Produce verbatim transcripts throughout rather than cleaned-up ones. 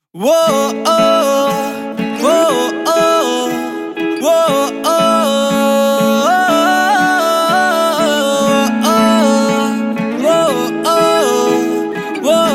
वो ओ वो ओ वो ओ वो वो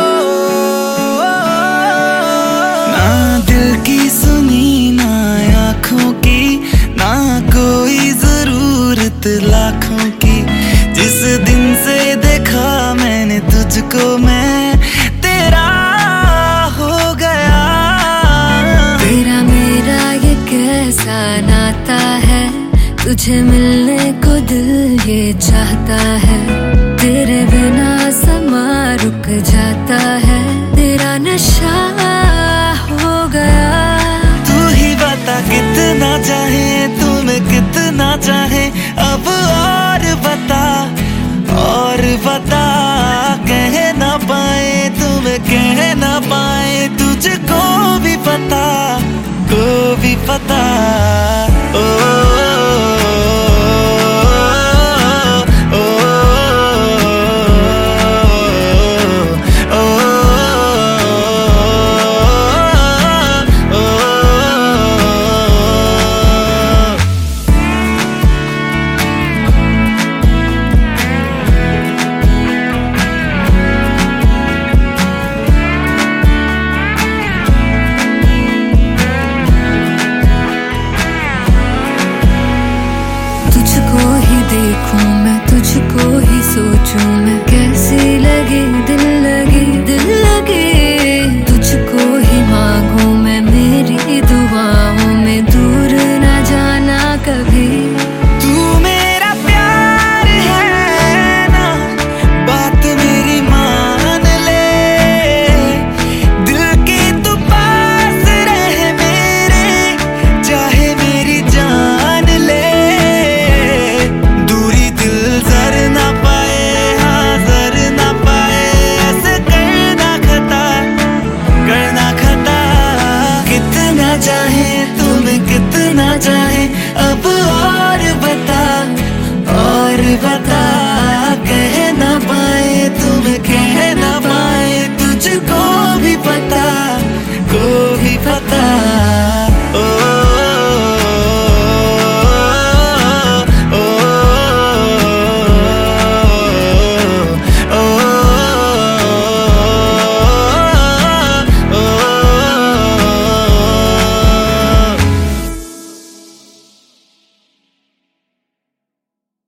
ना दिल की सुनी ना आँखों की ना कोई जरूरत लाखों की। जिस दिन से देखा मैंने तुझको मैं तेरा हो गया। तेरा मेरा ये कैसा नाता है, तुझे मिलने को दिल ये चाहता है। तेरे बिना समा रुक जाता है, तेरा नशा हो गया। तू ही बता कितना चाहे तुम्हें कितना चाहे, अब और बता और बता। कह ना पाए तुम्हें कह ना पाए, तुझको भी पता को भी पता। ओ, ओ, ओ, ओ, ओ, तुझको ही देखूं मैं, तुझको ही सोचूं मैं,